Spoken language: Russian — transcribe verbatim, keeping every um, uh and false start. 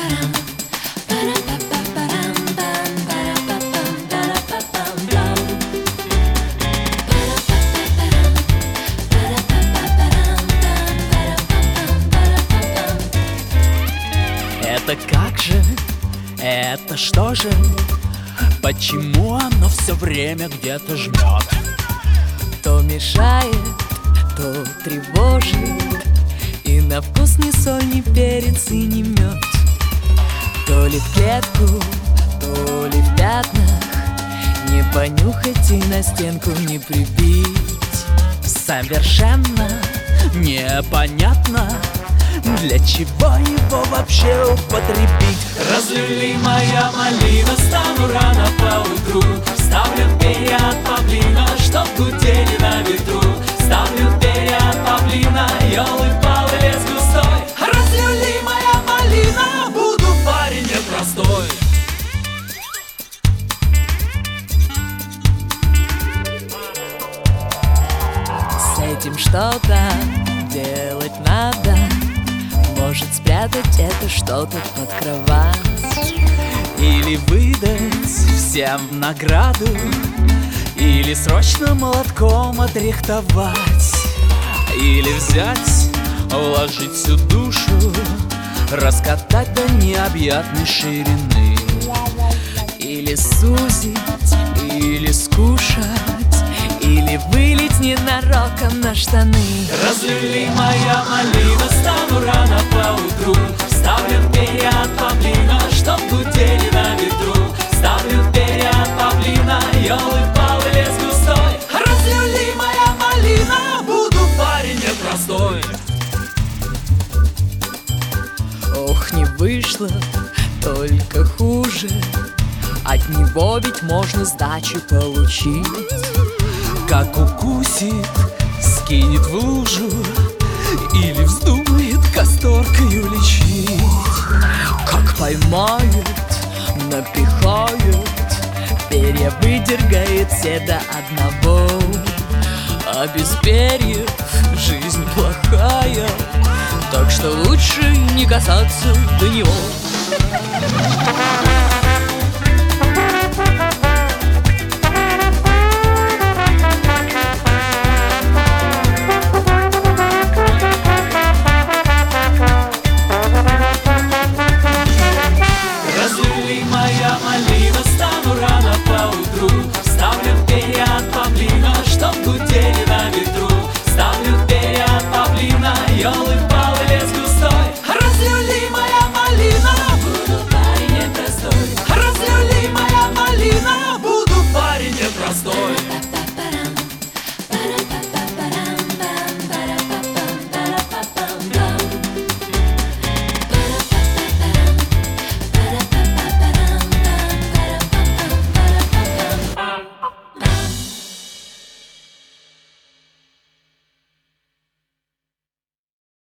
Это как же, это что же, почему оно все время где-то жмет? То мешает, то тревожит, и на вкус ни соль, ни перец, и ни мед. То ли в клетку, то ли в пятнах, не понюхать и на стенку не прибить. Совершенно непонятно, для чего его вообще употребить. Разлили моя малина, стану рано поутру, ставлю перья от павлина, чтоб гудели на ветру. Ставлю перья от павлина, елы-палы, лес густой. Разлили моя малина, буду парень непростой. С этим что-то делать надо, может спрятать это что-то под кровать, или выдать всем в награду, или срочно молотком отрихтовать, или взять, вложить всю душу, раскатать до необъятной ширины, или сузить, или скушать, или вылить ненароком на штаны. Разлили моя малина, стану рано поутру, ставлю перья от павлина, чтоб гудели на ветру. Ставлю перья от павлина, елы-палы, лес густой. Разлили моя малина, буду парень непростой. Ох, не вышло, только хуже, от него ведь можно сдачу получить. Как укусит, скинет в лужу, или вздумает касторкою лечить. Как поймает, напихает, перья выдергает все до одного. А без перьев жизнь плохая, так что лучше не касаться до него.